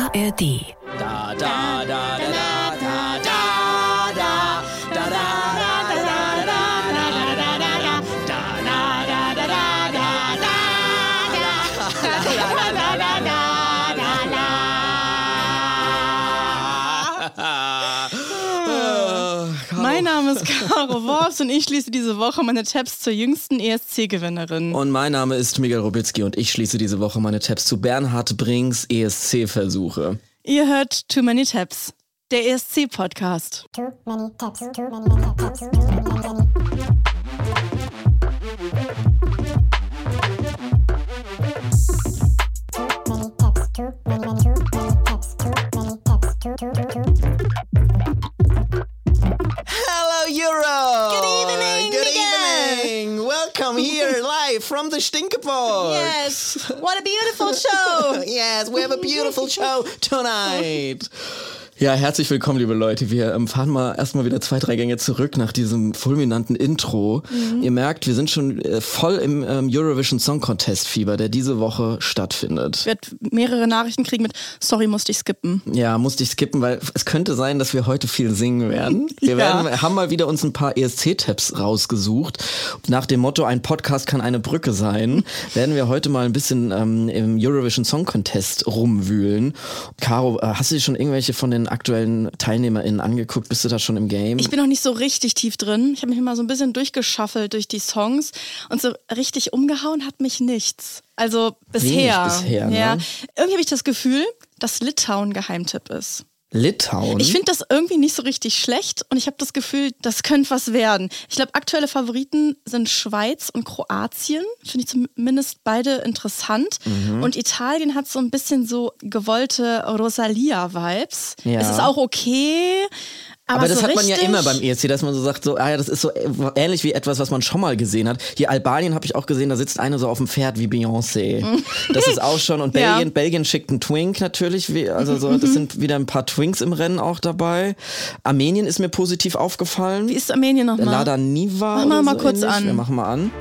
ARD. Da da da da da da da da da Mein Name ist Caro Worps und ich schließe diese Woche meine Tabs zur jüngsten ESC-Gewinnerin. Und mein Name ist Miguel Robitzky und ich schließe diese Woche meine Tabs zu Bernhard Brinks ESC-Versuche. Ihr hört Too Many Tabs, der ESC-Podcast. Too many tabs, too many tabs, too many. Hello Europe! Good evening, Good Miguel. evening! Welcome here live from the Stinkebox! Yes, what a beautiful show! Yes, we have a beautiful show tonight! Ja, herzlich willkommen, liebe Leute. Wir fahren mal erstmal wieder 2-3 Gänge zurück nach diesem fulminanten Intro. Ihr merkt, wir sind schon voll im Eurovision Song Contest Fieber, der diese Woche stattfindet. Ich werde mehrere Nachrichten kriegen mit sorry, musste ich skippen. Ja, musste ich skippen, weil es könnte sein, dass wir heute viel singen werden. Wir haben mal wieder uns ein paar ESC-Tabs rausgesucht. Nach dem Motto, ein Podcast kann eine Brücke sein, werden wir heute mal ein bisschen im Eurovision Song Contest rumwühlen. Caro, hast du dir schon irgendwelche von den aktuellen TeilnehmerInnen angeguckt? Bist du da schon im Game? Ich bin noch nicht so richtig tief drin. Ich habe mich mal so ein bisschen durchgeschaffelt durch die Songs und so richtig umgehauen hat mich nichts. Also bisher. Wenig bisher, ne? Ja. Irgendwie habe ich das Gefühl, dass Litauen Geheimtipp ist. Litauen? Ich finde das irgendwie nicht so richtig schlecht und ich habe das Gefühl, das könnte was werden. Ich glaube, aktuelle Favoriten sind Schweiz und Kroatien. Finde ich zumindest beide interessant. Und Italien hat so ein bisschen so gewollte Rosalia-Vibes. Ja. Es ist auch okay. Aber das so hat man ja richtig immer beim ESC, dass man so sagt, so, ja, das ist so ähnlich wie etwas, was man schon mal gesehen hat. Hier Albanien habe ich auch gesehen, da sitzt eine so auf dem Pferd wie Beyoncé. Das ist auch schon. Und Belgien, Ja. Belgien schickt einen Twink natürlich. Also so, das sind wieder ein paar Twinks im Rennen auch dabei. Armenien ist mir positiv aufgefallen. Wie ist Armenien nochmal? Lada Niva. Mach mal oder mal so kurz ähnlich. an. Wir machen mal an.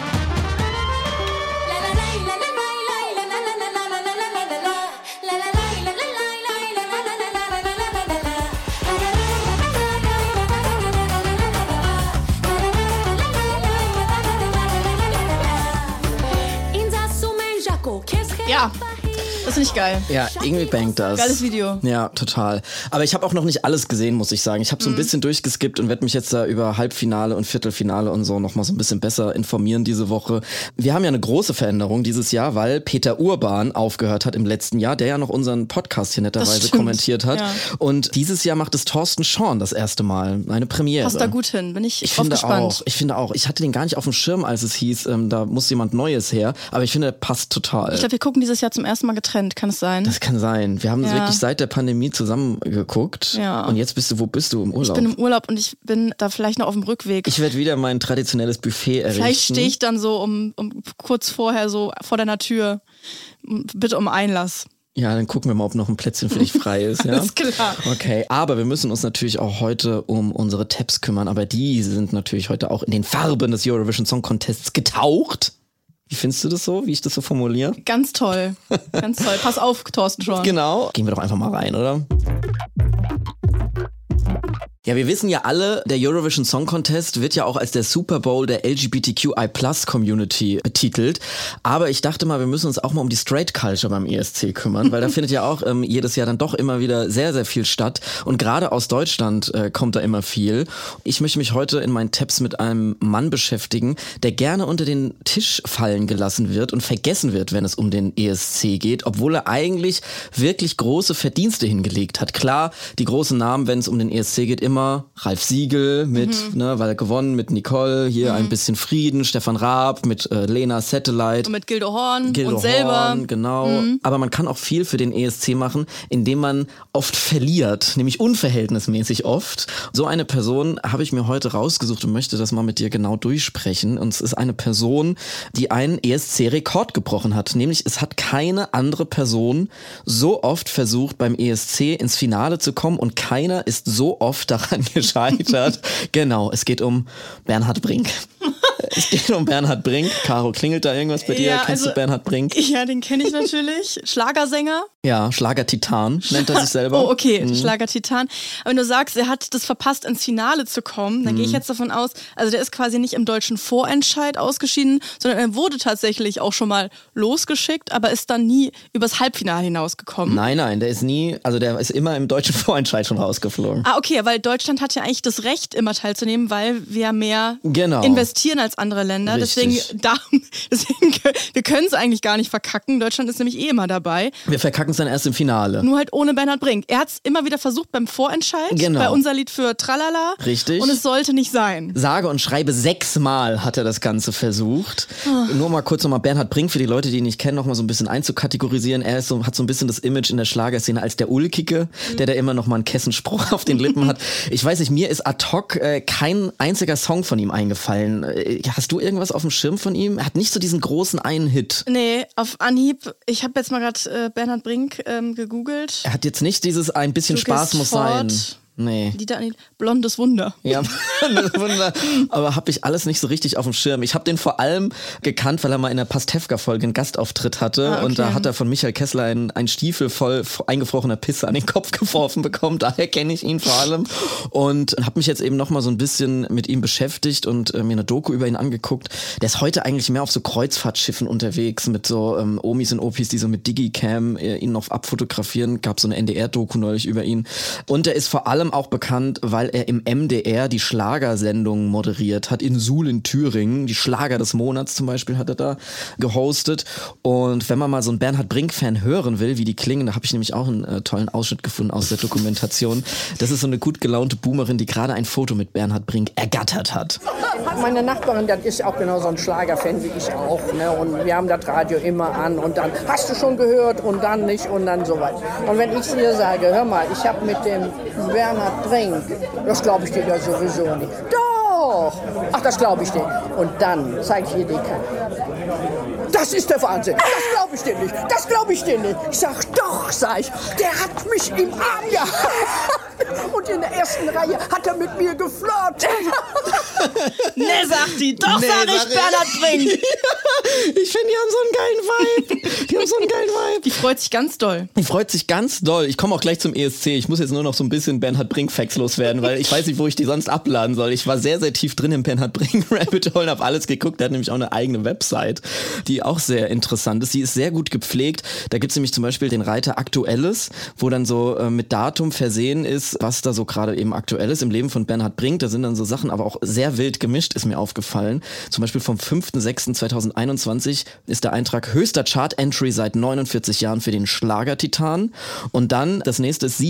Ja, das finde ich geil. Ja, irgendwie bangt das. Geiles Video. Ja, total. Aber ich habe auch noch nicht alles gesehen, muss ich sagen. Ich habe so ein bisschen durchgeskippt und werde mich jetzt da über Halbfinale und Viertelfinale und so nochmal so ein bisschen besser informieren diese Woche. Wir haben ja eine große Veränderung dieses Jahr, weil Peter Urban aufgehört hat im letzten Jahr, der ja noch unseren Podcast hier Das netterweise stimmt. kommentiert hat. Ja. Und dieses Jahr macht es Thorsten Schorn das erste Mal. Eine Premiere. Passt da gut hin, bin ich Ich drauf finde gespannt. auch. Ich finde auch. Ich hatte den gar nicht auf dem Schirm, als es hieß, da muss jemand Neues her. Aber ich finde, der passt total. Ich glaube, wir gucken dieses Jahr zum ersten Mal getrennt, kann es sein? Das kann sein. Wir haben Ja. wirklich seit der Pandemie zusammen geguckt. Ja. Und jetzt wo bist du im Urlaub? Ich bin im Urlaub und ich bin da vielleicht noch auf dem Rückweg. Ich werde wieder mein traditionelles Buffet errichten. Vielleicht stehe ich dann so um kurz vorher so vor deiner Tür. Bitte um Einlass. Ja, dann gucken wir mal, ob noch ein Plätzchen für dich frei ist. Ja? Alles klar. Okay, aber wir müssen uns natürlich auch heute um unsere Tabs kümmern. Aber die sind natürlich heute auch in den Farben des Eurovision Song Contests getaucht. Wie findest du das so, wie ich das so formuliere? Ganz toll. Ganz toll. Pass auf, Thorsten Schorn. Genau. Gehen wir doch einfach mal rein, oder? Ja, wir wissen ja alle, der Eurovision Song Contest wird ja auch als der Super Bowl der LGBTQI+-Community betitelt. Aber ich dachte mal, wir müssen uns auch mal um die Straight Culture beim ESC kümmern, weil da findet ja auch jedes Jahr dann doch immer wieder sehr, sehr viel statt. Und gerade aus Deutschland kommt da immer viel. Ich möchte mich heute in meinen Tabs mit einem Mann beschäftigen, der gerne unter den Tisch fallen gelassen wird und vergessen wird, wenn es um den ESC geht, obwohl er eigentlich wirklich große Verdienste hingelegt hat. Klar, die großen Namen, wenn es um den ESC geht, immer Ralf Siegel mit, weil er gewonnen mit Nicole, hier ein bisschen Frieden, Stefan Raab mit Lena Satellite. Und mit Gildo Horn Gildo und selber. Horn, genau. Aber man kann auch viel für den ESC machen, indem man oft verliert, nämlich unverhältnismäßig oft. So eine Person habe ich mir heute rausgesucht und möchte das mal mit dir genau durchsprechen. Und es ist eine Person, die einen ESC-Rekord gebrochen hat. Nämlich es hat keine andere Person so oft versucht, beim ESC ins Finale zu kommen und keiner ist so oft daran gescheitert. Genau, es geht um Bernhard Brink. Es geht um Bernhard Brink. Caro, klingelt da irgendwas bei dir? Ja, Kennst du Bernhard Brink? Ja, den kenne ich natürlich. Schlagersänger. Ja, Schlager-Titan nennt er sich selber. Oh, okay, Schlager-Titan. Aber wenn du sagst, er hat das verpasst, ins Finale zu kommen, dann gehe ich jetzt davon aus, also der ist quasi nicht im deutschen Vorentscheid ausgeschieden, sondern er wurde tatsächlich auch schon mal losgeschickt, aber ist dann nie übers Halbfinale hinausgekommen. Nein, der ist immer im deutschen Vorentscheid schon rausgeflogen. Ah, okay, weil Deutschland hat ja eigentlich das Recht, immer teilzunehmen, weil wir mehr Genau. investieren als andere Länder. Richtig. Deswegen, wir können es eigentlich gar nicht verkacken. Deutschland ist nämlich immer dabei. Wir verkacken es dann erst im Finale. Nur halt ohne Bernhard Brink. Er hat es immer wieder versucht beim Vorentscheid, Genau. bei unser Lied für Tralala. Richtig. Und es sollte nicht sein. Sage und schreibe 6 Mal hat er das Ganze versucht. Nur mal kurz nochmal Bernhard Brink, für die Leute, die ihn nicht kennen, noch mal so ein bisschen einzukategorisieren. Er hat so ein bisschen das Image in der Schlagerszene als der Ulkige, der immer noch mal einen Kessenspruch auf den Lippen hat. Ich weiß nicht, mir ist ad hoc kein einziger Song von ihm eingefallen. Hast du irgendwas auf dem Schirm von ihm? Er hat nicht so diesen großen einen Hit. Nee, auf Anhieb. Ich habe jetzt mal gerade Bernhard Brink gegoogelt. Er hat jetzt nicht dieses ein bisschen Du Spaß gehst muss fort. sein. Nee. Blondes Wunder. Ja, das Wunder. Aber habe ich alles nicht so richtig auf dem Schirm. Ich habe den vor allem gekannt, weil er mal in der Pastewka-Folge einen Gastauftritt hatte. Okay. Und da hat er von Michael Kessler einen Stiefel voll eingefrorener Pisse an den Kopf geworfen bekommen. Daher kenne ich ihn vor allem. Und habe mich jetzt eben noch mal so ein bisschen mit ihm beschäftigt und mir eine Doku über ihn angeguckt. Der ist heute eigentlich mehr auf so Kreuzfahrtschiffen unterwegs mit so Omis und Opis, die so mit Digicam ihn noch abfotografieren. Gab so eine NDR-Doku neulich über ihn. Und er ist vor allem auch bekannt, weil er im MDR die Schlagersendung moderiert hat, in Suhl in Thüringen. Die Schlager des Monats zum Beispiel hat er da gehostet. Und wenn man mal so einen Bernhard Brink-Fan hören will, wie die klingen, da habe ich nämlich auch einen tollen Ausschnitt gefunden aus der Dokumentation. Das ist so eine gut gelaunte Boomerin, die gerade ein Foto mit Bernhard Brink ergattert hat. Meine Nachbarin, das ist auch genau so ein Schlagerfan wie ich auch. Ne? Und wir haben das Radio immer an und dann hast du schon gehört und dann nicht und dann so weit. Und wenn ich dir sage, hör mal, ich habe mit dem Bernhard Brink, das glaube ich dir ja sowieso nicht. Doch! Ach, das glaube ich dir. Und dann zeige ich dir die Karte. Das ist der Wahnsinn. Das glaube ich dir nicht. Das glaube ich dir nicht. Ich sag, doch, sag ich. Der hat mich im Arm gehabt. Und in der ersten Reihe hat er mit mir geflirtet. Ne, sagt die. Doch, Nee, sag ich, sag ich. Bernhard Brink. Ich finde, die haben so einen geilen Vibe. Die freut sich ganz doll. Die freut sich ganz doll. Ich komme auch gleich zum ESC. Ich muss jetzt nur noch so ein bisschen Bernhard Brink-Facts loswerden, weil ich weiß nicht, wo ich die sonst abladen soll. Ich war sehr, sehr tief drin im Bernhard Brink-Rabbit Hole und habe alles geguckt. Der hat nämlich auch eine eigene Website, die auch sehr interessant ist. Die ist sehr gut gepflegt. Da gibt's nämlich zum Beispiel den Reiter Aktuelles, wo dann so mit Datum versehen ist, was da so gerade eben aktuell ist im Leben von Bernhard Brink. Da sind dann so Sachen, aber auch sehr wild gemischt, ist mir aufgefallen. Zum Beispiel vom 5.6.2021 ist der Eintrag höchster Chart-Entry seit 49 Jahren für den Schlager-Titan. Und dann, das nächste ist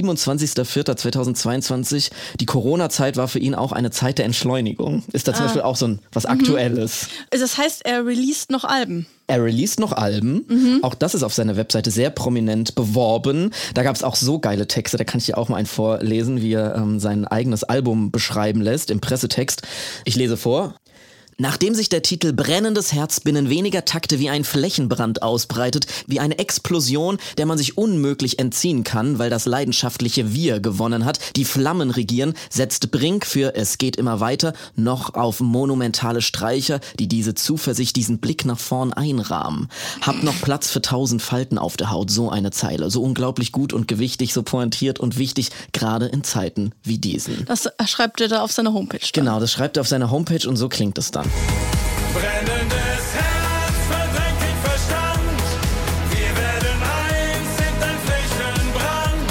27.04.2022. Die Corona-Zeit war für ihn auch eine Zeit der Entschleunigung. Ist da zum Beispiel auch so was Aktuelles. Das heißt, er released noch Alben. Er released noch Alben. Auch das ist auf seiner Webseite sehr prominent beworben. Da gab es auch so geile Texte, da kann ich dir auch mal einen vorlesen, wie er sein eigenes Album beschreiben lässt im Pressetext. Ich lese vor. Nachdem sich der Titel Brennendes Herz binnen weniger Takte wie ein Flächenbrand ausbreitet, wie eine Explosion, der man sich unmöglich entziehen kann, weil das leidenschaftliche Wir gewonnen hat, die Flammen regieren, setzt Brink für Es geht immer weiter noch auf monumentale Streicher, die diese Zuversicht, diesen Blick nach vorn einrahmen. Hab noch Platz für 1000 Falten auf der Haut, so eine Zeile, so unglaublich gut und gewichtig, so pointiert und wichtig, gerade in Zeiten wie diesen. Das schreibt er da auf seiner Homepage. Dann. Genau, das schreibt er auf seiner Homepage und so klingt es dann. Brennendes Herz verdrängt den Verstand. Wir werden eins, sind ein Flächenbrand.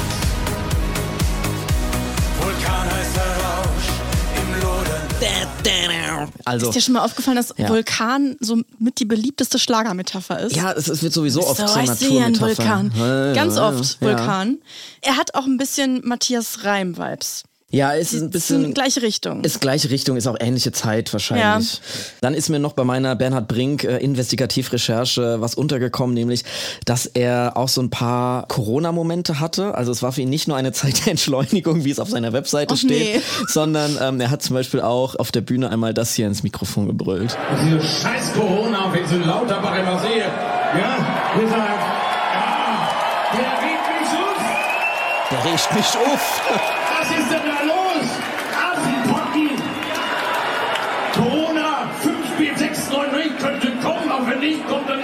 Vulkanheißer Rausch im Lodern. Also, Ist dir schon mal aufgefallen, dass Ja. Vulkan so mit die beliebteste Schlagermetapher ist? ja, es wird sowieso oft So, zur ich sehe einen Naturmetapher. Vulkan. Ganz oft Ja. Vulkan. Er hat auch ein bisschen Matthias Reim-Vibes. Ja, es ist ein bisschen... Gleiche Richtung. Ist gleiche Richtung, ist auch ähnliche Zeit wahrscheinlich. Ja. Dann ist mir noch bei meiner Bernhard Brink Investigativrecherche was untergekommen, nämlich, dass er auch so ein paar Corona-Momente hatte. Also es war für ihn nicht nur eine Zeit der Entschleunigung, wie es auf seiner Webseite steht, nee. sondern er hat zum Beispiel auch auf der Bühne einmal das hier ins Mikrofon gebrüllt. Diese scheiß Corona, wenn ich so in Lauterbach immer sehe. Ja, wir sagen, der regt mich auf. Der regt mich auf. Was ist denn da los? Affenpocken! Corona, 5 Bier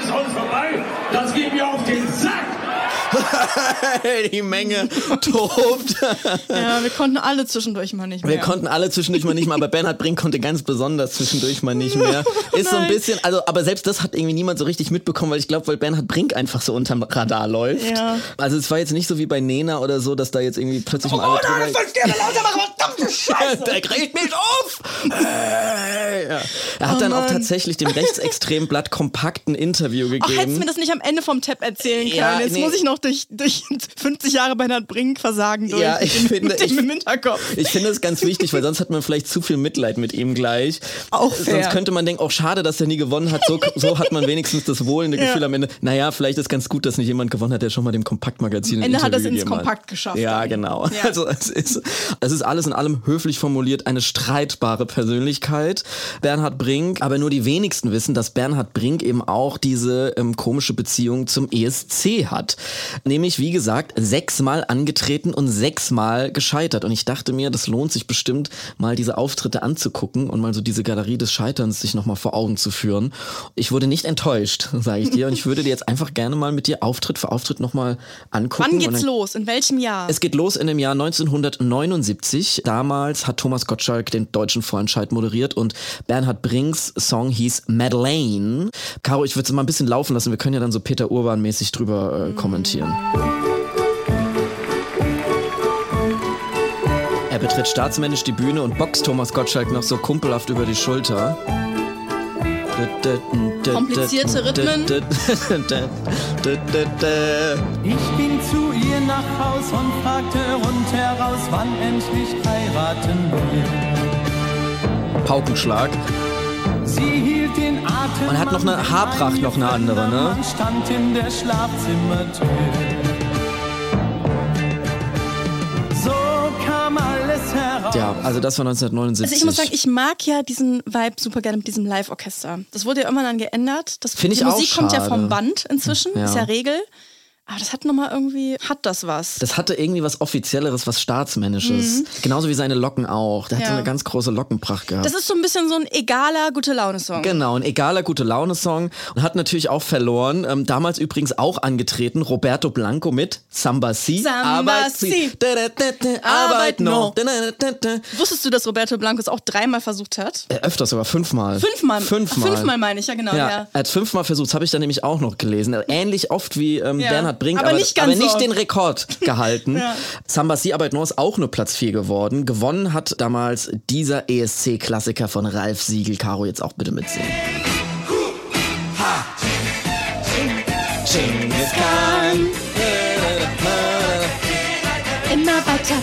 ist uns vorbei. Das geht mir auf den Sack. Die Menge tobt. Ja, wir konnten alle zwischendurch mal nicht mehr. Aber Bernhard Brink konnte ganz besonders zwischendurch mal nicht mehr. Ist so ein bisschen, also, aber selbst das hat irgendwie niemand so richtig mitbekommen, weil ich glaube, weil Bernhard Brink einfach so unterm Radar läuft. Ja. Also es war jetzt nicht so wie bei Nena oder so, dass da jetzt irgendwie plötzlich mal alle nein, 5 Sterne lauter machen, verdammte Scheiße! Der kriegt mich auf! Ja. Er hat dann auch tatsächlich dem rechtsextremen Blatt Kompakt ein Interview gegeben. Ach, hättest du mir das nicht am Ende vom Tab erzählen können. Ja, jetzt muss ich noch durch 50 Jahre Bernhard Brink versagen durch. Ja, mit dem im Hinterkopf. Ich finde es ganz wichtig, weil sonst hat man vielleicht zu viel Mitleid mit ihm gleich. Auch fair. Sonst könnte man denken, auch schade, dass er nie gewonnen hat. So hat man wenigstens das wohlende Gefühl am Ende. Naja, vielleicht ist ganz gut, dass nicht jemand gewonnen hat, der schon mal dem Kompaktmagazin am Ende hat er es ins Kompakt geschafft. Ja, genau. Ja. Also es ist alles in allem höflich formuliert eine streitbare Persönlichkeit. Bernhard Brink, aber nur die wenigsten wissen, dass Bernhard Brink eben auch diese komische Beziehung zum ESC hat. Nämlich, wie gesagt, 6-mal angetreten und 6-mal gescheitert. Und ich dachte mir, das lohnt sich bestimmt, mal diese Auftritte anzugucken und mal so diese Galerie des Scheiterns sich nochmal vor Augen zu führen. Ich wurde nicht enttäuscht, sage ich dir. Und ich würde dir jetzt einfach gerne mal mit dir Auftritt für Auftritt nochmal angucken. Wann geht's los? In welchem Jahr? Es geht los in dem Jahr 1979. Damals hat Thomas Gottschalk den deutschen Vorentscheid moderiert und Bernhard Brinks Song hieß Madeleine. Caro, ich würde es mal ein bisschen laufen lassen. Wir können ja dann so Peter Urban-mäßig drüber kommentieren. Er betritt staatsmännisch die Bühne und boxt Thomas Gottschalk noch so kumpelhaft über die Schulter. Komplizierte Rhythmen. Ich ging zu ihr nach Haus und fragte rundheraus, wann endlich heiraten wir. Paukenschlag. Sie hielt den Atem. Man hat noch eine Haarpracht, noch eine andere, ne? Man stand in der Schlafzimmertür. So kam alles heraus. Ja, also das war 1979. Also ich muss sagen, ich mag ja diesen Vibe super gerne mit diesem Live-Orchester. Das wurde ja immer dann geändert. Finde ich die Musik auch kommt ja schade. vom Band inzwischen, Ja. ist ja Regel. Aber das hat nochmal irgendwie, hat das was. Das hatte irgendwie was Offizielleres, was Staatsmännisches. Genauso wie seine Locken auch. Der hat so eine ganz große Lockenpracht gehabt. Das ist so ein bisschen so ein egaler Gute-Laune-Song. Genau, ein egaler Gute-Laune-Song. Und hat natürlich auch verloren. Damals übrigens auch angetreten, Roberto Blanco mit Samba Si. Samba Si. Arbeit no. Wusstest du, dass Roberto Blanco es auch 3-mal versucht hat? Öfters sogar, 5-mal. 5-mal? Fünfmal. 5-mal meine ich, ja genau. Ja, er hat 5-mal versucht, das habe ich dann nämlich auch noch gelesen. Ähnlich oft wie Bernhard Brink, aber nicht ganz so. den Rekord gehalten. Samba Si Arbeit no ist auch nur Platz 4 geworden. Gewonnen hat damals dieser ESC-Klassiker von Ralf Siegel. Caro, jetzt auch bitte mitsingen. Genghis Khan. Immer weiter.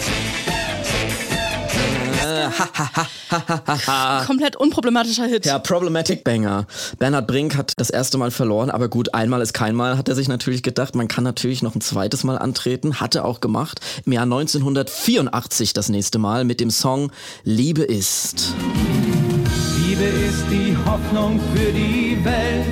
Komplett unproblematischer Hit. Ja, Problematic Banger. Bernhard Brink hat das erste Mal verloren, aber gut, einmal ist kein Mal, hat er sich natürlich gedacht. Man kann natürlich noch ein zweites Mal antreten, hat er auch gemacht. Im Jahr 1984 das nächste Mal mit dem Song Liebe ist. Liebe ist die Hoffnung für die Welt.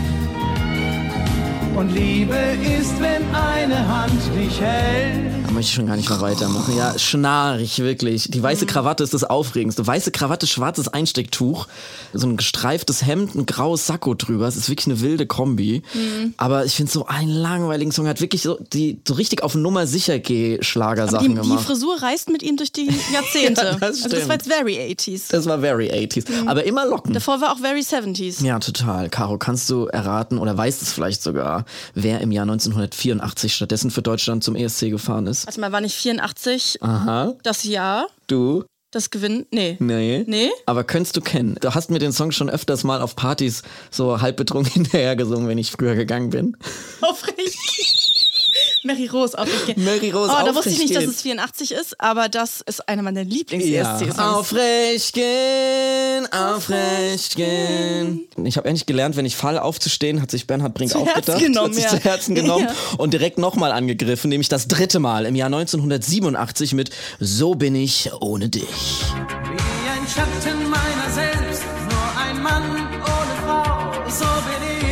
Und Liebe ist, wenn eine Hand dich hält. Da möchte ich schon gar nicht mehr weitermachen. Ja, schnarrig, wirklich. Die weiße Krawatte ist das Aufregendste. Weiße Krawatte, schwarzes Einstecktuch, so ein gestreiftes Hemd, ein graues Sakko drüber. Es ist wirklich eine wilde Kombi. Aber ich finde so einen langweiligen Song. Er hat wirklich so richtig auf Nummer sicher Schlagersachen gemacht. Die Frisur reist mit ihm durch die Jahrzehnte. Ja, das also das war jetzt very 80s. Das war very 80s. Aber immer Locken. Davor war auch very 70s. Ja, total. Caro, kannst du erraten oder weißt es vielleicht sogar, wer im Jahr 1984 stattdessen für Deutschland zum ESC gefahren ist? Also mal war nicht 84 Aha. das Jahr. Du? Das Gewinn? Nee. Nee. Aber könntest du kennen. Du hast mir den Song schon öfters mal auf Partys so halb betrunken hinterher gesungen, wenn ich früher gegangen bin. Aufrecht. Mary Rose, aufrecht gehen. Mary Rose, da aufrecht wusste ich nicht, gehen. dass es 84 ist, aber das ist einer meiner Lieblings-ESC-Songs. Aufrecht gehen, aufrecht gehen. Ich habe endlich gelernt, wenn ich falle, aufzustehen, hat sich Bernhard Brink auch gedacht. Hat sich zu Herzen genommen und direkt nochmal angegriffen, nämlich das 3. Mal im Jahr 1987 mit So bin ich ohne dich. Wie ein Schatten meiner selbst, nur ein Mann ohne Frau, so bin ich.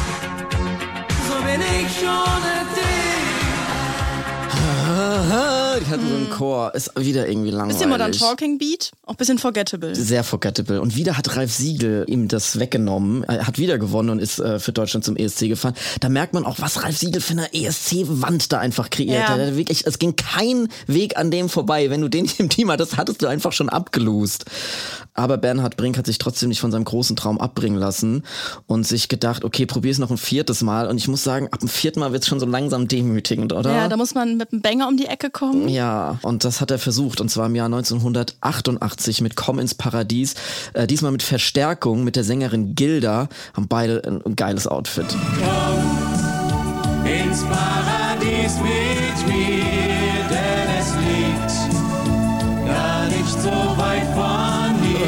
So bin ich ohne dich. Die hatten so einen Chor. Ist wieder irgendwie langweilig. Bisschen Modern Talking Beat, auch ein bisschen forgettable. Sehr forgettable. Und wieder hat Ralf Siegel ihm das weggenommen. Er hat wieder gewonnen und ist für Deutschland zum ESC gefahren. Da merkt man auch, was Ralf Siegel für eine ESC-Wand da einfach kreiert hat. Wirklich, es ging kein Weg an dem vorbei. Wenn du den nicht im Team hattest, hattest du einfach schon abgelost. Aber Bernhard Brink hat sich trotzdem nicht von seinem großen Traum abbringen lassen und sich gedacht, okay, probier's noch ein 4. Mal. Und ich muss sagen, ab dem 4. Mal wird's schon so langsam demütigend, oder? Ja, da muss man mit einem Banger um die Ecke kommen. Ja, und das hat er versucht. Und zwar im Jahr 1988 mit Komm ins Paradies. Diesmal mit Verstärkung mit der Sängerin Gilda. Haben beide ein geiles Outfit. Komm ins Paradies mit mir, denn es liegt gar nicht so weit von dir.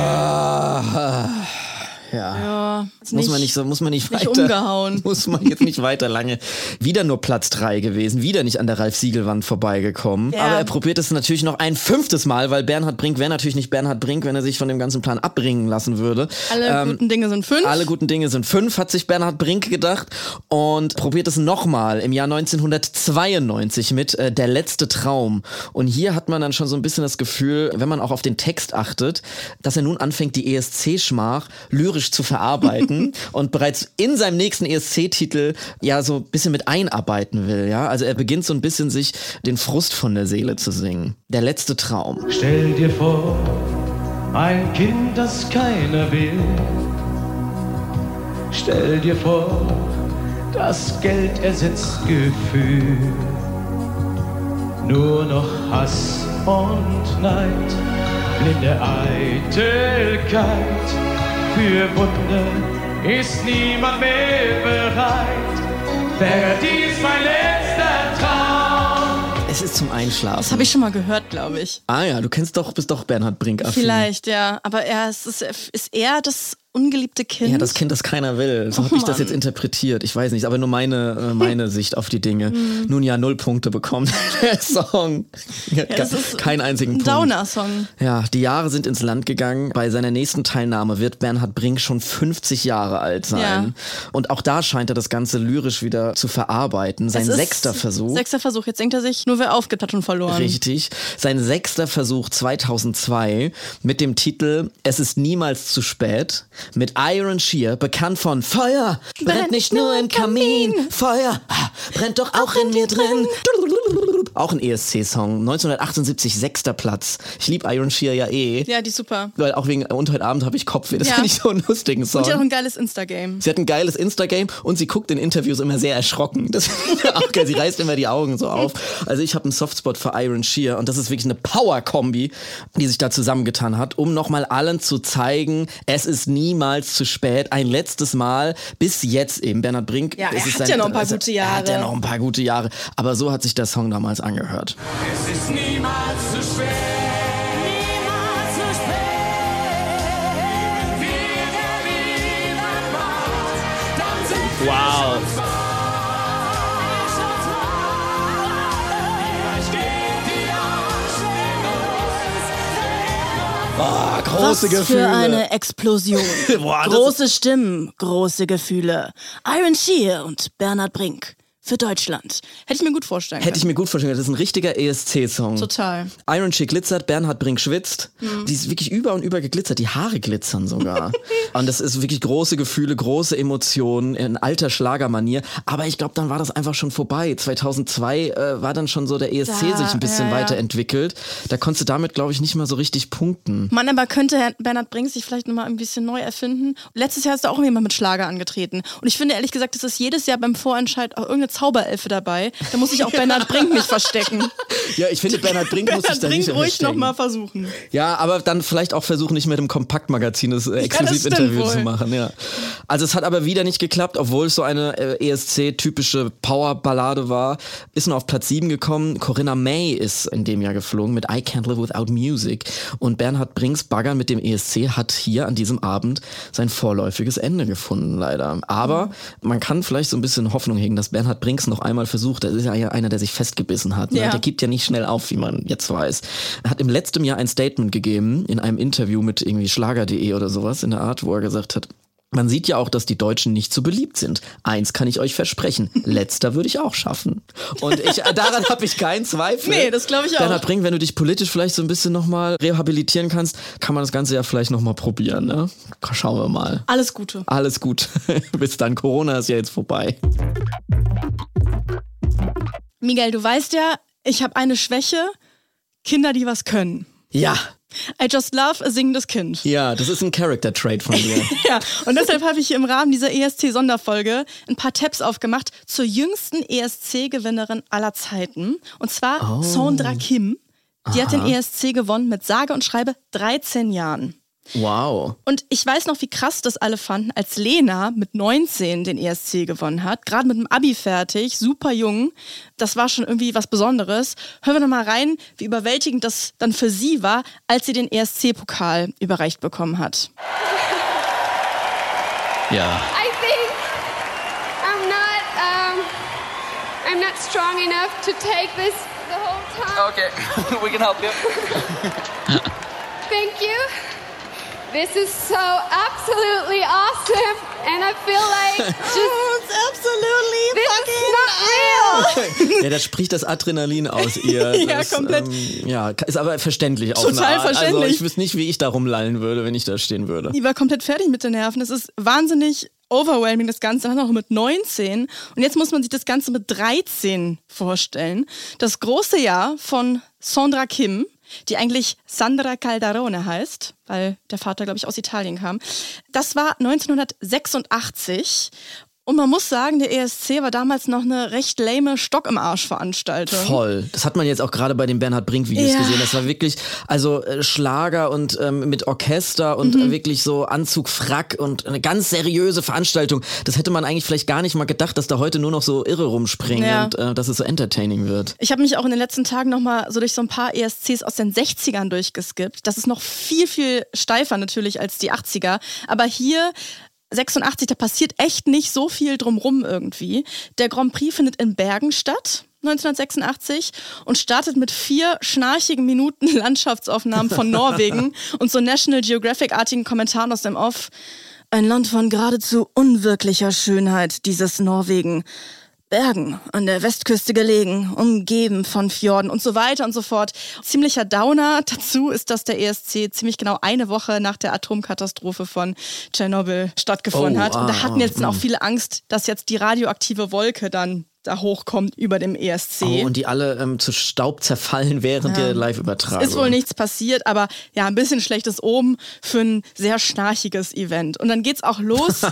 Ja. Muss man nicht weiter. Nicht umgehauen. Muss man jetzt nicht weiter lange. Wieder nur Platz 3 gewesen, wieder nicht an der Ralf-Siegel-Wand vorbeigekommen. Ja. Aber er probiert es natürlich noch ein 5. Mal, weil Bernhard Brink wäre natürlich nicht Bernhard Brink, wenn er sich von dem ganzen Plan abbringen lassen würde. Alle guten Dinge sind 5. Alle guten Dinge sind 5, hat sich Bernhard Brink gedacht und probiert es nochmal im Jahr 1992 mit Der letzte Traum. Und hier hat man dann schon so ein bisschen das Gefühl, wenn man auch auf den Text achtet, dass er nun anfängt, die ESC-Schmach lyrisch zu verarbeiten und bereits in seinem nächsten ESC-Titel ja so ein bisschen mit einarbeiten will, ja. Also er beginnt so ein bisschen sich den Frust von der Seele zu singen. Der letzte Traum. Stell dir vor, ein Kind, das keiner will. Stell dir vor, das Geld ersetzt Gefühl. Nur noch Hass und Neid, blinde Eitelkeit. Für Wunder ist niemand mehr bereit. Wäre dies mein letzter Traum? Es ist zum Einschlafen. Das habe ich schon mal gehört, glaube ich. Ah ja, du bist doch Bernhard Brink affin. Vielleicht, ja. Aber ist er das ungeliebte Kind? Ja, das Kind, das keiner will. So habe ich das jetzt interpretiert. Ich weiß nicht, aber nur meine Sicht auf die Dinge. Nun ja, 0 Punkte bekommt der Song. Ja, das ist keinen einzigen Punkt. Ein Downer-Song. Ja, die Jahre sind ins Land gegangen. Bei seiner nächsten Teilnahme wird Bernhard Brink schon 50 Jahre alt sein. Ja. Und auch da scheint er das Ganze lyrisch wieder zu verarbeiten. Sein 6. Versuch. 6. Versuch. Jetzt denkt er sich, nur wer aufgibt, hat schon verloren. Richtig. Sein 6. Versuch 2002 mit dem Titel Es ist niemals zu spät. Mit Iron Shear, bekannt von Feuer, brennt nicht nur im Kamin, Feuer brennt doch auch in mir drin. Auch ein ESC-Song, 1978, 6. Platz. Ich liebe Iron Shear ja eh. Ja, die ist super. Weil auch wegen Und heute Abend habe ich Kopfweh, das finde ich so einen lustigen Song. Und sie hat auch ein geiles Insta-Game. Sie hat ein geiles Insta-Game und sie guckt in Interviews immer sehr erschrocken. Das ist auch geil, sie reißt immer die Augen so auf. Also ich habe einen Softspot für Iron Shear und das ist wirklich eine Power-Kombi, die sich da zusammengetan hat, um nochmal allen zu zeigen, es ist niemals zu spät. Ein letztes Mal, bis jetzt eben. Bernhard Brink. Ja, er hat ja noch ein paar gute Jahre. Er hat ja noch ein paar gute Jahre. Aber so hat sich der Song damals angehört. Es ist niemals zu spät. Niemals zu spät. Wenn wir niemand macht, dann sind wir Wow. schon frei. Vielleicht geht die Anstrengung. Große Gefühle. Für eine Explosion. Boah, Große Stimmen, große Gefühle. Iron Shear und Bernhard Brink. Für Deutschland. Hätte ich mir gut vorstellen können. Hätte ich mir gut vorstellen können. Das ist ein richtiger ESC-Song. Total. Iron Shear glitzert, Bernhard Brink schwitzt. Die ist wirklich über und über geglitzert. Die Haare glitzern sogar. Und das ist wirklich große Gefühle, große Emotionen in alter Schlagermanier. Aber ich glaube, dann war das einfach schon vorbei. 2002 war dann schon so der ESC sich ein bisschen weiterentwickelt. Da konntest du damit, glaube ich, nicht mal so richtig punkten. Mann, aber könnte Bernhard Brink sich vielleicht nochmal ein bisschen neu erfinden? Letztes Jahr ist da auch jemand mit Schlager angetreten. Und ich finde ehrlich gesagt, das ist jedes Jahr beim Vorentscheid auch irgendeine Zauberelfe dabei. Da muss sich auch Bernhard Brink nicht verstecken. Ja, ich finde, Bernhard Brink muss sich da nicht ruhig verstecken. nochmal versuchen. Ja, aber dann vielleicht auch versuchen, nicht mit dem Kompaktmagazin das Exklusivinterview zu machen. Ja. Also es hat aber wieder nicht geklappt, obwohl es so eine ESC-typische Powerballade war. Ist nur auf Platz 7 gekommen. Corinna May ist in dem Jahr geflogen mit I Can't Live Without Music. Und Bernhard Brinks Baggern mit dem ESC hat hier an diesem Abend sein vorläufiges Ende gefunden, leider. Aber man kann vielleicht so ein bisschen Hoffnung hegen, dass Bernhard Brinks noch einmal versucht. Das ist ja einer, der sich festgebissen hat. Ne? Ja. Der gibt ja nicht schnell auf, wie man jetzt weiß. Er hat im letzten Jahr ein Statement gegeben, in einem Interview mit irgendwie Schlager.de oder sowas in der Art, wo er gesagt hat, Man sieht ja auch, dass die Deutschen nicht so beliebt sind. Eins kann ich euch versprechen. Letzter würde ich auch schaffen. Und daran habe ich keinen Zweifel. Nee, das glaube ich auch. Bernhard Brink, wenn du dich politisch vielleicht so ein bisschen nochmal rehabilitieren kannst, kann man das Ganze ja vielleicht nochmal probieren. Ne? Schauen wir mal. Alles Gute. Alles gut. Bis dann. Corona ist ja jetzt vorbei. Miguel, du weißt ja, ich habe eine Schwäche. Kinder, die was können. Ja. I just love a singendes Kind. Ja, das ist ein Character-Trait von dir. Ja, und deshalb habe ich hier im Rahmen dieser ESC-Sonderfolge ein paar Tabs aufgemacht zur jüngsten ESC-Gewinnerin aller Zeiten. Und zwar Sandra Kim. Die hat den ESC gewonnen mit sage und schreibe 13 Jahren. Wow. Und ich weiß noch, wie krass das alle fanden, als Lena mit 19 den ESC gewonnen hat. Gerade mit dem Abi fertig, super jung. Das war schon irgendwie was Besonderes. Hören wir noch mal rein, wie überwältigend das dann für sie war, als sie den ESC-Pokal überreicht bekommen hat. Ja. I think I'm not strong enough to take this the whole time. Okay, we can help you. Thank you. This is so absolutely awesome, and I feel like It's absolutely this is not real. Ja, da spricht das Adrenalin aus ihr. Ja, Das, komplett. Ja, ist aber verständlich auch. Total verständlich. Also ich wüsste nicht, wie ich da rumlallen würde, wenn ich da stehen würde. Die war komplett fertig mit den Nerven. Es ist wahnsinnig overwhelming, das Ganze. Dann auch mit 19. Und jetzt muss man sich das Ganze mit 13 vorstellen. Das große Jahr von Sandra Kim, die eigentlich Sandra Calderone heißt, weil der Vater, glaube ich, aus Italien kam. Das war 1986. Und man muss sagen, der ESC war damals noch eine recht lame Stock-im-Arsch-Veranstaltung. Voll. Das hat man jetzt auch gerade bei den Bernhard Brink-Videos gesehen. Das war wirklich, also Schlager und mit Orchester und wirklich so Anzug, Frack und eine ganz seriöse Veranstaltung. Das hätte man eigentlich vielleicht gar nicht mal gedacht, dass da heute nur noch so Irre rumspringen und dass es so entertaining wird. Ich habe mich auch in den letzten Tagen nochmal so durch so ein paar ESCs aus den 60ern durchgeskippt. Das ist noch viel, viel steifer natürlich als die 80er. Aber hier 86, da passiert echt nicht so viel drumrum irgendwie. Der Grand Prix findet in Bergen statt, 1986, und startet mit 4 schnarchigen Minuten Landschaftsaufnahmen von Norwegen und so National Geographic-artigen Kommentaren aus dem Off. Ein Land von geradezu unwirklicher Schönheit, dieses Norwegen. Bergen, an der Westküste gelegen, umgeben von Fjorden und so weiter und so fort. Ziemlicher Downer dazu ist, dass der ESC ziemlich genau eine Woche nach der Atomkatastrophe von Tschernobyl stattgefunden hat. Und da hatten jetzt auch viele Angst, dass jetzt die radioaktive Wolke dann da hochkommt über dem ESC. Oh, und die alle zu Staub zerfallen während der Live-Übertragung. Ist wohl nichts passiert, aber ja, ein bisschen schlechtes Omen für ein sehr schnarchiges Event. Und dann geht's auch los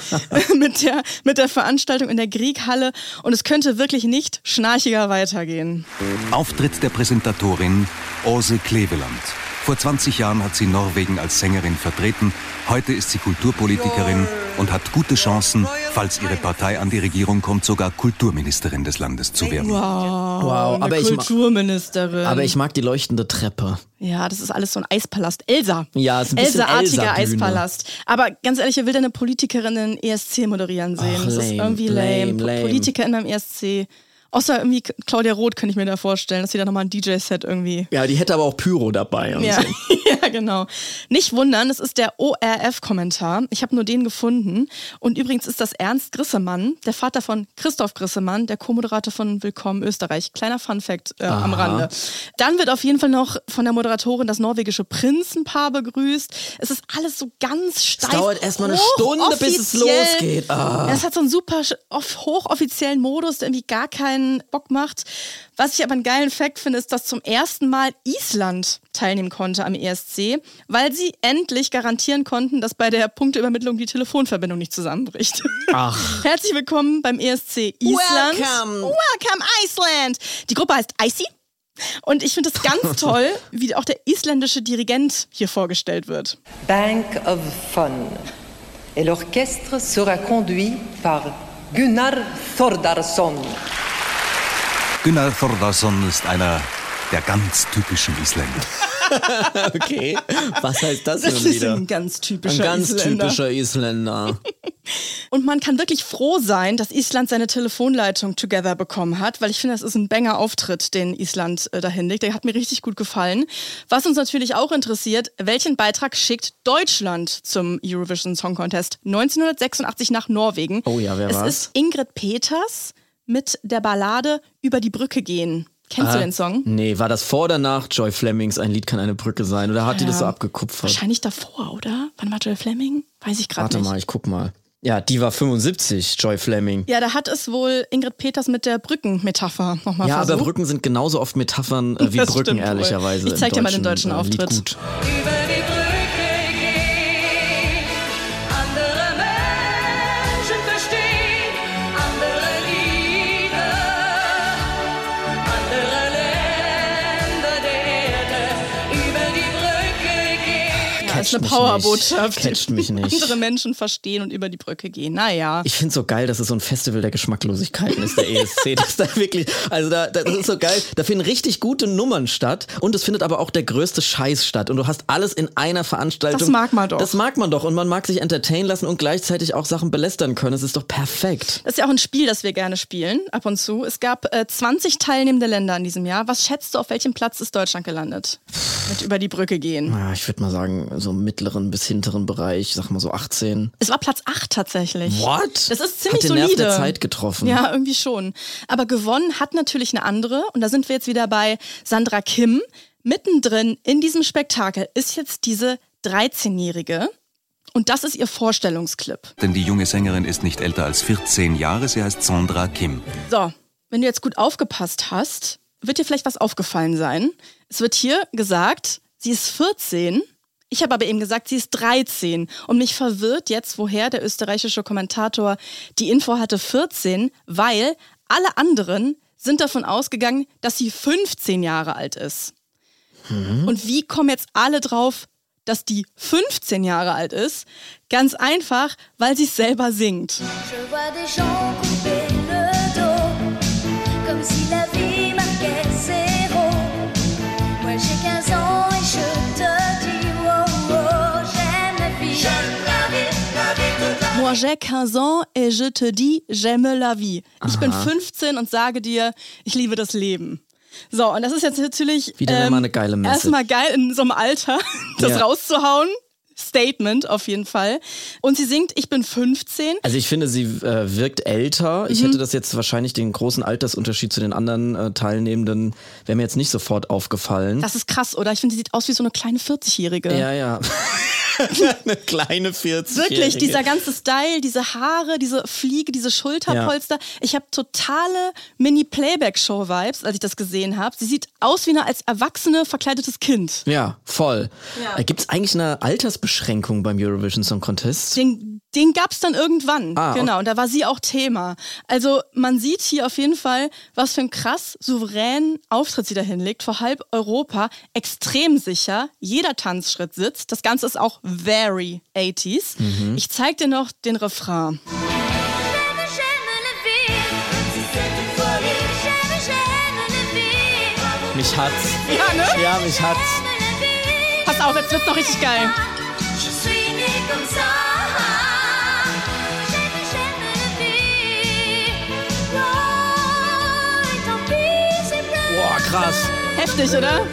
mit der Veranstaltung in der Grieghalle und es könnte wirklich nicht schnarchiger weitergehen. Auftritt der Präsentatorin Åse Kleveland. Vor 20 Jahren hat sie Norwegen als Sängerin vertreten. Heute ist sie Kulturpolitikerin und hat gute Chancen, falls ihre Partei an die Regierung kommt, sogar Kulturministerin des Landes zu werden. Wow, eine Kulturministerin. Aber ich mag die leuchtende Treppe. Ja, das ist alles so ein Eispalast. Elsa. Ja, ist ein bisschen Elsa-artiger Elsa-Bühne. Eispalast. Aber ganz ehrlich, wer will denn eine Politikerin in ESC moderieren sehen? Ach, das ist irgendwie lame. Politikerin beim ESC. Außer irgendwie Claudia Roth könnte ich mir da vorstellen, dass sie da nochmal ein DJ-Set irgendwie... Ja, die hätte aber auch Pyro dabei. Und ja. so. Ja, genau. Nicht wundern, es ist der ORF-Kommentar. Ich habe nur den gefunden. Und übrigens ist das Ernst Grissemann, der Vater von Christoph Grissemann, der Co-Moderator von Willkommen Österreich. Kleiner Fun-Fact am Rande. Dann wird auf jeden Fall noch von der Moderatorin das norwegische Prinzenpaar begrüßt. Es ist alles so ganz steif. Es dauert erstmal eine Stunde, bis es losgeht. Es hat so einen super hochoffiziellen Modus, der irgendwie gar keinen Bock macht. Was ich aber einen geilen Fact finde, ist, dass zum ersten Mal Island teilnehmen konnte am ESC, weil sie endlich garantieren konnten, dass bei der Punkteübermittlung die Telefonverbindung nicht zusammenbricht. Ach. Herzlich willkommen beim ESC Island. Welcome Iceland. Die Gruppe heißt Icy. Und ich finde es ganz toll, wie auch der isländische Dirigent hier vorgestellt wird. Bank of Fun. Et l'orchestre sera conduit par Gunnar Þórðarson. Gunnar Þórðarson ist einer der ganz typischen Isländer. Okay, was heißt das Das denn ist wieder? ein ganz typischer Ein ganz Isländer. typischer Isländer. Und man kann wirklich froh sein, dass Island seine Telefonleitung together bekommen hat, weil ich finde, das ist ein Banger-Auftritt, den Island da hinlegt. Der hat mir richtig gut gefallen. Was uns natürlich auch interessiert, welchen Beitrag schickt Deutschland zum Eurovision Song Contest 1986 nach Norwegen? Oh ja, wer war's? Es ist Ingrid Peters mit der Ballade Über die Brücke gehen. Kennst du den Song? Nee, war das vor oder nach Joy Flemings Ein Lied kann eine Brücke sein? Oder hat die das so abgekupfert? Wahrscheinlich davor, oder? Wann war Joy Fleming? Weiß ich gerade nicht. Warte mal, ich guck mal. Ja, die war 75, Joy Fleming. Ja, da hat es wohl Ingrid Peters mit der Brückenmetapher nochmal Ja, versucht. aber Brücken sind genauso oft Metaphern wie Das Brücken, stimmt wohl. ehrlicherweise. Ich zeig dir mal den deutschen Lied Auftritt. gut. Über die Brücke gehen, andere Menschen verstehen, andere Lieder, andere Länder der Erde, über die Brücke gehen. Ja, das ist eine mich Powerbotschaft. nicht. Catcht mich nicht. Andere Menschen verstehen und über die Brücke gehen. Naja. Ich find's so geil, dass es so ein Festival der Geschmacklosigkeiten ist, der ESC. Das ist da wirklich, also das ist so geil. Da finden richtig gute Nummern statt und es findet aber auch der größte Scheiß statt. Und du hast alles in einer Veranstaltung. Das mag man doch. Das mag man doch. Und man mag sich entertainen lassen und gleichzeitig auch Sachen belästern können. Das ist doch perfekt. Das ist ja auch ein Spiel, das wir gerne spielen, ab und zu. Es gab 20 teilnehmende Länder in diesem Jahr. Was schätzt du, auf welchem Platz ist Deutschland gelandet? Mit über die Brücke gehen. Ja, ich würde mal sagen, so im mittleren bis hinteren Bereich, sag mal so 18. Es war Platz 8 tatsächlich. What? Das ist ziemlich Hat den Nerv solide. der Zeit getroffen. Ja, irgendwie schon. Aber gewonnen hat natürlich eine andere. Und da sind wir jetzt wieder bei Sandra Kim. Mittendrin in diesem Spektakel ist jetzt diese 13-Jährige. Und das ist ihr Vorstellungsclip. Denn die junge Sängerin ist nicht älter als 14 Jahre, sie heißt Sandra Kim. So, wenn du jetzt gut aufgepasst hast, wird dir vielleicht was aufgefallen sein. Es wird hier gesagt, sie ist 14. Ich habe aber eben gesagt, sie ist 13. Und mich verwirrt jetzt, woher der österreichische Kommentator die Info hatte 14, weil alle anderen sind davon ausgegangen, dass sie 15 Jahre alt ist. Und wie kommen jetzt alle drauf, dass die 15 Jahre alt ist? Ganz einfach, weil sie es selber singt. Je vois des gens couper le dos, comme si la vie marquait zéro. Moi j'ai 15 ans et je te dis, oh oh, j'aime la vie. J'aime la vie, la vie toute la vie. Moi j'ai 15 ans et je te dis, j'aime la vie. Ich bin 15 und sage dir, ich liebe das Leben. So, und das ist jetzt natürlich Wieder mal eine geile Message. erstmal geil, in so einem Alter das rauszuhauen. Statement auf jeden Fall. Und sie singt, ich bin 15. Also ich finde, sie wirkt älter. Ich hätte das jetzt wahrscheinlich den großen Altersunterschied zu den anderen Teilnehmenden, wäre mir jetzt nicht sofort aufgefallen. Das ist krass, oder? Ich finde, sie sieht aus wie so eine kleine 40-Jährige. Ja. Eine kleine 40-Jährige. Wirklich, dieser ganze Style, diese Haare, diese Fliege, diese Schulterpolster. Ja. Ich habe totale Mini-Playback-Show-Vibes, als ich das gesehen habe. Sie sieht aus wie eine als Erwachsene verkleidetes Kind. Ja, voll. Ja. Gibt es eigentlich eine Altersbeschränkung beim Eurovision Song Contest? Den gab es dann irgendwann. Ah, genau, und da war sie auch Thema. Also man sieht hier auf jeden Fall, was für einen krass souveränen Auftritt sie da hinlegt. Vor halb Europa, extrem sicher. Jeder Tanzschritt sitzt. Das Ganze ist auch very 80s. Ich zeig dir noch den Refrain. Mich hat's. Ja, ne? Ja, mich hat's. Pass auf, jetzt wird's noch richtig geil. Boah, krass. Heftig, oder?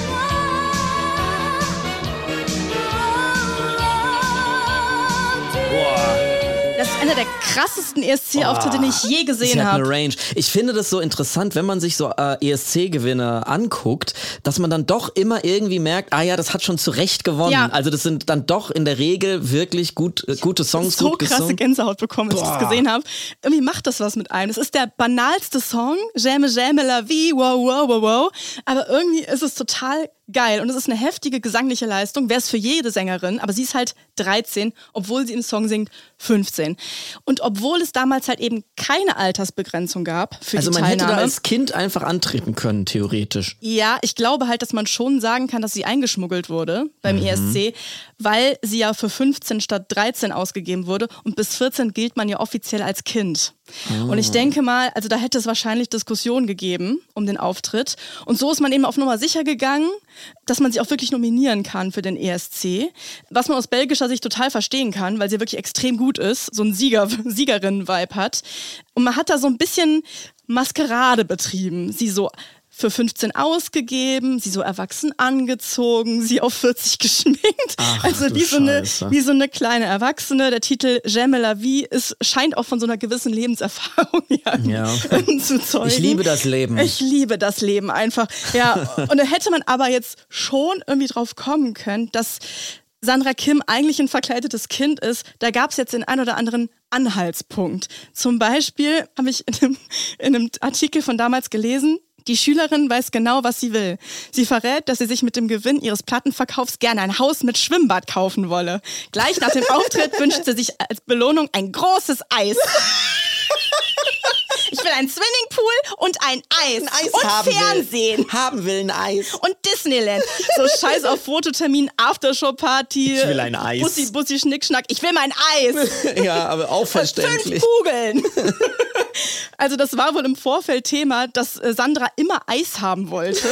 Boah. Das ist einer der krassesten ESC-Auftritte, den ich je gesehen Sie hat habe. eine Range. Ich finde das so interessant, wenn man sich so ESC-Gewinner anguckt, dass man dann doch immer irgendwie merkt, das hat schon zu Recht gewonnen. Ja. Also das sind dann doch in der Regel wirklich gute Songs, so gut krasse gesungen. Gänsehaut bekommen, als ich das gesehen habe. Irgendwie macht das was mit einem. Es ist der banalste Song, J'aime, j'aime la vie, wow, wow, wow, wow. Aber irgendwie ist es total geil und es ist eine heftige gesangliche Leistung. Wäre es für jede Sängerin, aber sie ist halt 13, obwohl sie im Song singt 15. Und obwohl es damals halt eben keine Altersbegrenzung gab für Also die man hätte Teilnahme. da als Kind einfach antreten können, theoretisch. Ja, ich glaube halt, dass man schon sagen kann, dass sie eingeschmuggelt wurde beim ESC, weil sie ja für 15 statt 13 ausgegeben wurde und bis 14 gilt man ja offiziell als Kind. Und ich denke mal, also da hätte es wahrscheinlich Diskussionen gegeben um den Auftritt. Und so ist man eben auf Nummer sicher gegangen, dass man sie auch wirklich nominieren kann für den ESC. Was man aus belgischer Sicht total verstehen kann, weil sie wirklich extrem gut ist, so ein Siegerinnen-Vibe hat. Und man hat da so ein bisschen Maskerade betrieben, sie so für 15 ausgegeben, sie so erwachsen angezogen, sie auf 40 geschminkt. Ach, also wie so eine kleine Erwachsene. Der Titel J'aime la vie scheint auch von so einer gewissen Lebenserfahrung zu zeugen. Ich liebe das Leben. Ich liebe das Leben einfach. Ja, und da hätte man aber jetzt schon irgendwie drauf kommen können, dass Sandra Kim eigentlich ein verkleidetes Kind ist. Da gab es jetzt den ein oder anderen Anhaltspunkt. Zum Beispiel habe ich in einem Artikel von damals gelesen, die Schülerin weiß genau, was sie will. Sie verrät, dass sie sich mit dem Gewinn ihres Plattenverkaufs gerne ein Haus mit Schwimmbad kaufen wolle. Gleich nach dem Auftritt wünscht sie sich als Belohnung ein großes Eis. Ich will ein Swimmingpool und ein Eis. Und Fernsehen. Haben will ein Eis. Und Disneyland. So scheiß auf Fototermin, Aftershow-Party. Ich will ein Eis. Bussi, Schnickschnack. Ich will mein Eis. Ja, aber auch verständlich. 5 Kugeln. Also das war wohl im Vorfeld Thema, dass Sandra immer Eis haben wollte.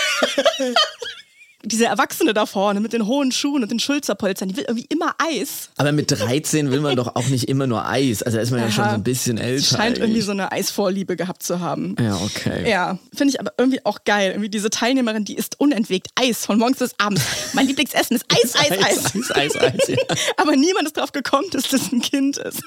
Diese Erwachsene da vorne mit den hohen Schuhen und den Schulterpolstern, die will irgendwie immer Eis. Aber mit 13 will man doch auch nicht immer nur Eis. Also da ist man ja schon so ein bisschen älter. Sie scheint irgendwie so eine Eisvorliebe gehabt zu haben. Ja, okay. Ja, finde ich aber irgendwie auch geil. Irgendwie diese Teilnehmerin, die isst unentwegt Eis von morgens bis abends. Mein Lieblingsessen ist Eis. Eis, ja. Aber niemand ist drauf gekommen, dass das ein Kind ist.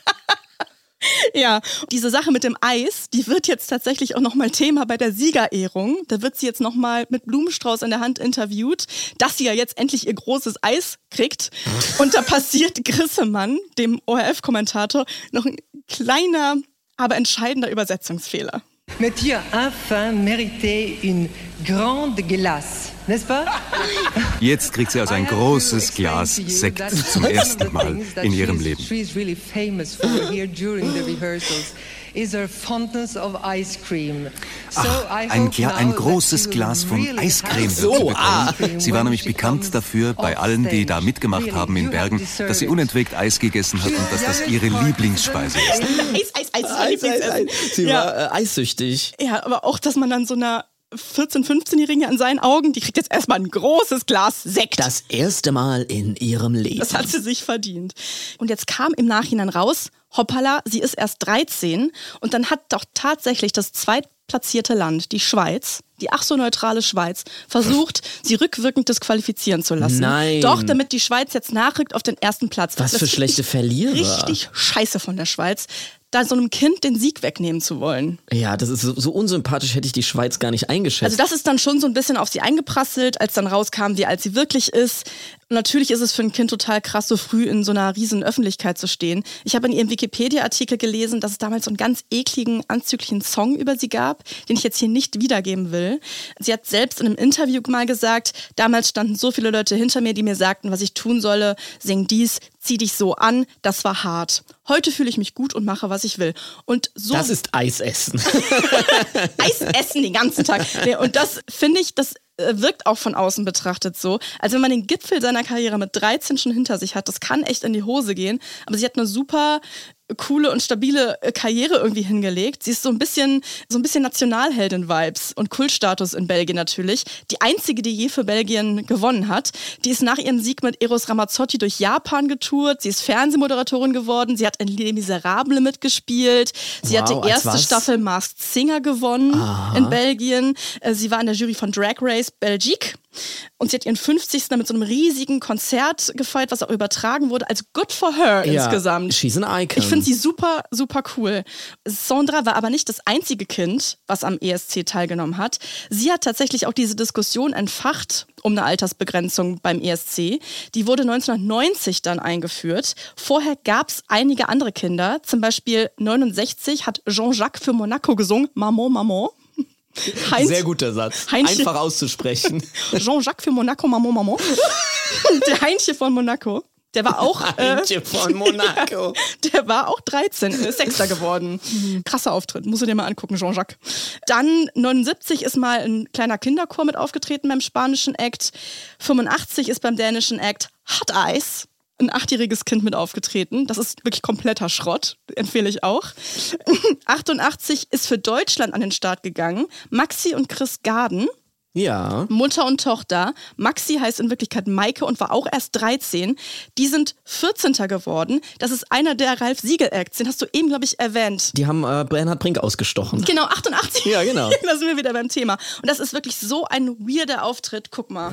Ja, diese Sache mit dem Eis, die wird jetzt tatsächlich auch nochmal Thema bei der Siegerehrung. Da wird sie jetzt nochmal mit Blumenstrauß in der Hand interviewt, dass sie ja jetzt endlich ihr großes Eis kriegt. Und da passiert Grissemann, dem ORF-Kommentator, noch ein kleiner, aber entscheidender Übersetzungsfehler. Monsieur enfin mérité une grande glace, n'est-ce pas? Jetzt kriegt sie also ein großes Glas Sekt zum ersten Mal in ihrem Leben. She's really famous for here during the rehearsals. Is her fondness of ice cream. So Ein großes Glas von Eiscreme wird sie bekommen. Sie war nämlich bekannt dafür, bei allen, die da mitgemacht haben in Bergen, dass sie unentwegt Eis gegessen hat und dass das ihre Lieblingsspeise ist. Eis. Sie war eissüchtig. Ja, aber auch, dass man dann so einer 14-, 15-Jährige an seinen Augen, die kriegt jetzt erstmal ein großes Glas Sekt. Das erste Mal in ihrem Leben. Das hat sie sich verdient. Und jetzt kam im Nachhinein raus, hoppala, sie ist erst 13 und dann hat doch tatsächlich das zweitplatzierte Land, die Schweiz, die ach so neutrale Schweiz, versucht, sie rückwirkend disqualifizieren zu lassen. Nein. Doch, damit die Schweiz jetzt nachrückt auf den ersten Platz. Was für schlechte Verlierer. Richtig scheiße von der Schweiz, da so einem Kind den Sieg wegnehmen zu wollen. Ja, das ist so unsympathisch, hätte ich die Schweiz gar nicht eingeschätzt. Also das ist dann schon so ein bisschen auf sie eingeprasselt, als dann rauskam, wie alt sie wirklich ist. Und natürlich ist es für ein Kind total krass, so früh in so einer riesen Öffentlichkeit zu stehen. Ich habe in ihrem Wikipedia-Artikel gelesen, dass es damals so einen ganz ekligen, anzüglichen Song über sie gab, den ich jetzt hier nicht wiedergeben will. Sie hat selbst in einem Interview mal gesagt, damals standen so viele Leute hinter mir, die mir sagten, was ich tun solle, sing dies, zieh dich so an, das war hart. Heute fühle ich mich gut und mache, was ich will. Und so das ist Eisessen. Eisessen den ganzen Tag. Und das finde ich, das wirkt auch von außen betrachtet so. Also wenn man den Gipfel seiner Karriere mit 13 schon hinter sich hat, das kann echt in die Hose gehen. Aber sie hat eine super coole und stabile Karriere irgendwie hingelegt. Sie ist so ein bisschen Nationalheldin-Vibes und Kultstatus in Belgien natürlich. Die einzige, die je für Belgien gewonnen hat. Die ist nach ihrem Sieg mit Eros Ramazzotti durch Japan getourt. Sie ist Fernsehmoderatorin geworden. Sie hat in Les Miserables mitgespielt. Sie hat die erste Staffel Masked Singer gewonnen in Belgien. Sie war in der Jury von Drag Race Belgique. Und sie hat ihren 50. mit so einem riesigen Konzert gefeiert, was auch übertragen wurde, als Good for Her insgesamt. She's an icon. Ich finde sie super, super cool. Sandra war aber nicht das einzige Kind, was am ESC teilgenommen hat. Sie hat tatsächlich auch diese Diskussion entfacht um eine Altersbegrenzung beim ESC. Die wurde 1990 dann eingeführt. Vorher gab es einige andere Kinder. Zum Beispiel 1969 hat Jean-Jacques für Monaco gesungen, Maman, Maman. Sehr guter Satz. Einfach auszusprechen. Jean-Jacques für Monaco, Maman, Maman. Der Heinche von Monaco. Der war auch Heinche von Monaco. Der war auch 13, ist Sechster geworden. Krasser Auftritt, musst du dir mal angucken, Jean-Jacques. Dann 79 ist mal ein kleiner Kinderchor mit aufgetreten beim spanischen Act. 85 ist beim dänischen Act Hot Eyes. Ein 8-jähriges Kind mit aufgetreten. Das ist wirklich kompletter Schrott. Empfehle ich auch. 88 ist für Deutschland an den Start gegangen. Maxi und Chris Garden. Ja. Mutter und Tochter. Maxi heißt in Wirklichkeit Maike und war auch erst 13. Die sind 14. geworden. Das ist einer der Ralf Siegel-Acts. Den hast du eben, glaube ich, erwähnt. Die haben Bernhard Brink ausgestochen. Genau, 88. Ja, genau. Da sind wir wieder beim Thema. Und das ist wirklich so ein weirder Auftritt. Guck mal.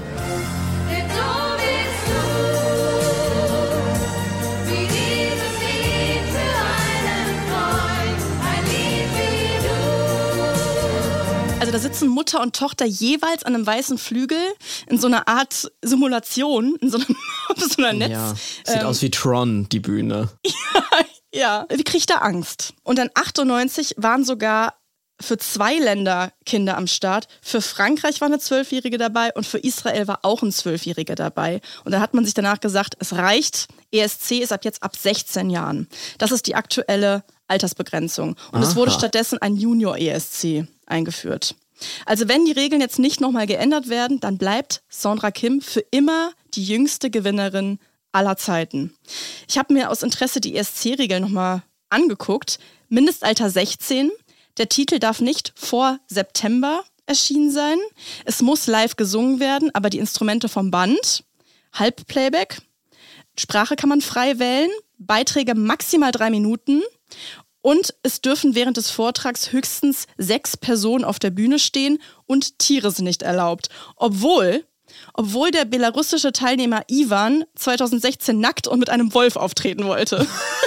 Also da sitzen Mutter und Tochter jeweils an einem weißen Flügel in so einer Art Simulation, in so einer Netz. Ja, sieht aus wie Tron, die Bühne. Ja, wie kriege ich da Angst? Und dann 98 waren sogar für 2 Länder Kinder am Start. Für Frankreich war eine 12-Jährige dabei und für Israel war auch ein 12-Jähriger dabei. Und da hat man sich danach gesagt, es reicht, ESC ist ab jetzt ab 16 Jahren. Das ist die aktuelle Altersbegrenzung. Und es wurde stattdessen ein Junior-ESC eingeführt. Also wenn die Regeln jetzt nicht nochmal geändert werden, dann bleibt Sandra Kim für immer die jüngste Gewinnerin aller Zeiten. Ich habe mir aus Interesse die ESC-Regeln nochmal angeguckt. Mindestalter 16. Der Titel darf nicht vor September erschienen sein. Es muss live gesungen werden, aber die Instrumente vom Band. Halbplayback. Sprache kann man frei wählen. Beiträge maximal 3 Minuten. Und es dürfen während des Vortrags höchstens 6 Personen auf der Bühne stehen und Tiere sind nicht erlaubt. Obwohl der belarussische Teilnehmer Ivan 2016 nackt und mit einem Wolf auftreten wollte.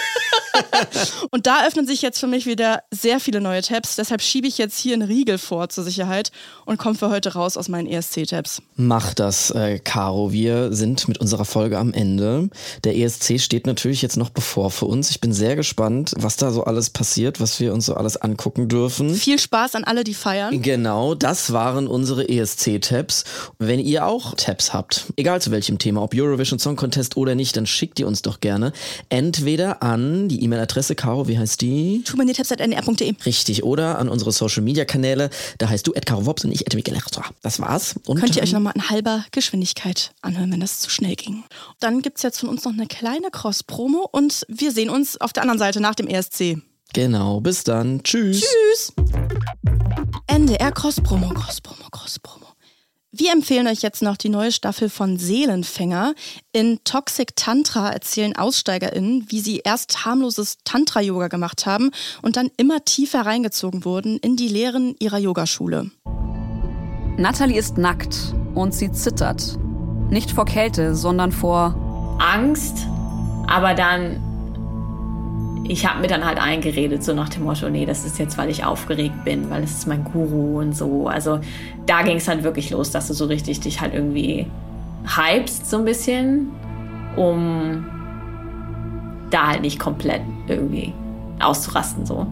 Und da öffnen sich jetzt für mich wieder sehr viele neue Tabs. Deshalb schiebe ich jetzt hier einen Riegel vor zur Sicherheit und komme für heute raus aus meinen ESC-Tabs. Mach das, Caro. Wir sind mit unserer Folge am Ende. Der ESC steht natürlich jetzt noch bevor für uns. Ich bin sehr gespannt, was da so alles passiert, was wir uns so alles angucken dürfen. Viel Spaß an alle, die feiern. Genau, das waren unsere ESC-Tabs. Wenn ihr auch Tabs habt, egal zu welchem Thema, ob Eurovision Song Contest oder nicht, dann schickt ihr uns doch gerne entweder an die E-Mail-Adresse, Caro, wie heißt die? tumaniertabs@ndr.de. Richtig, oder an unsere Social-Media-Kanäle. Da heißt du @CaroWops und ich @Michael. Das war's. Und könnt ihr euch nochmal in halber Geschwindigkeit anhören, wenn das zu schnell ging. Dann gibt's jetzt von uns noch eine kleine Cross-Promo und wir sehen uns auf der anderen Seite nach dem ESC. Genau, bis dann. Tschüss. Tschüss. NDR Cross-Promo. Wir empfehlen euch jetzt noch die neue Staffel von Seelenfänger. In Toxic Tantra erzählen AussteigerInnen, wie sie erst harmloses Tantra-Yoga gemacht haben und dann immer tiefer reingezogen wurden in die Lehren ihrer Yogaschule. Natalie ist nackt und sie zittert. Nicht vor Kälte, sondern vor Angst. Aber dann, ich habe mir dann halt eingeredet, so nach dem Motto, nee, das ist jetzt, weil ich aufgeregt bin, weil es ist mein Guru und so. Also da ging es halt wirklich los, dass du so richtig dich halt irgendwie hypst so ein bisschen, um da halt nicht komplett irgendwie auszurasten so.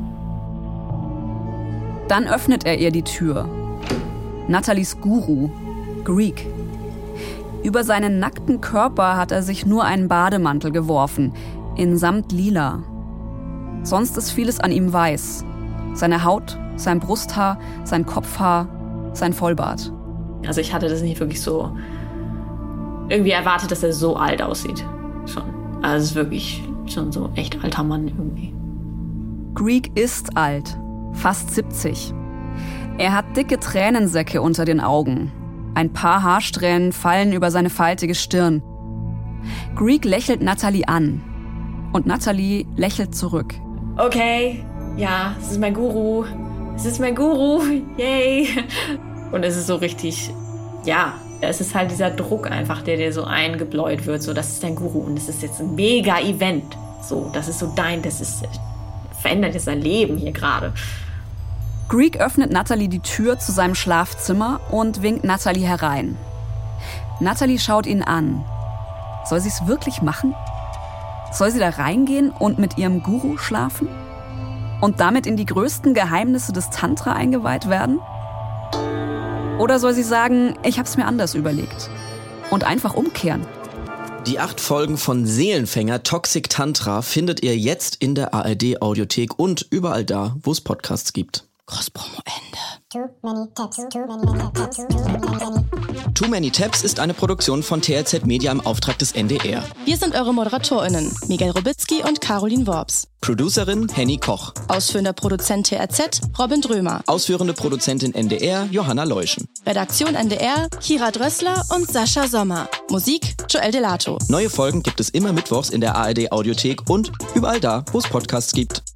Dann öffnet er ihr die Tür. Nathalies Guru, Greek. Über seinen nackten Körper hat er sich nur einen Bademantel geworfen, in Samt lila. Sonst ist vieles an ihm weiß. Seine Haut, sein Brusthaar, sein Kopfhaar, sein Vollbart. Also ich hatte das nicht wirklich so irgendwie erwartet, dass er so alt aussieht. Schon. Also es ist wirklich schon so echt alter Mann irgendwie. Greek ist alt, fast 70. Er hat dicke Tränensäcke unter den Augen. Ein paar Haarsträhnen fallen über seine faltige Stirn. Greek lächelt Natalie an. Und Natalie lächelt zurück. Okay, ja, es ist mein Guru. Es ist mein Guru, yay. Und es ist so richtig, ja, es ist halt dieser Druck einfach, der dir so eingebläut wird. So, das ist dein Guru und es ist jetzt ein mega Event. So, das ist so verändert jetzt sein Leben hier gerade. Greek öffnet Natalie die Tür zu seinem Schlafzimmer und winkt Natalie herein. Natalie schaut ihn an. Soll sie es wirklich machen? Soll sie da reingehen und mit ihrem Guru schlafen? Und damit in die größten Geheimnisse des Tantra eingeweiht werden? Oder soll sie sagen, ich hab's mir anders überlegt und einfach umkehren? Die 8 Folgen von Seelenfänger Toxic Tantra findet ihr jetzt in der ARD Audiothek und überall da, wo es Podcasts gibt. Cross-Promo Ende. Too Many Tabs ist eine Produktion von TRZ Media im Auftrag des NDR. Wir sind eure ModeratorInnen, Miguel Robitzky und Caroline Worps. Producerin Henny Koch. Ausführender Produzent TRZ, Robin Drömer. Ausführende Produzentin NDR, Johanna Leuschen. Redaktion NDR, Kira Drössler und Sascha Sommer. Musik, Joel Delato. Neue Folgen gibt es immer mittwochs in der ARD Audiothek und überall da, wo es Podcasts gibt.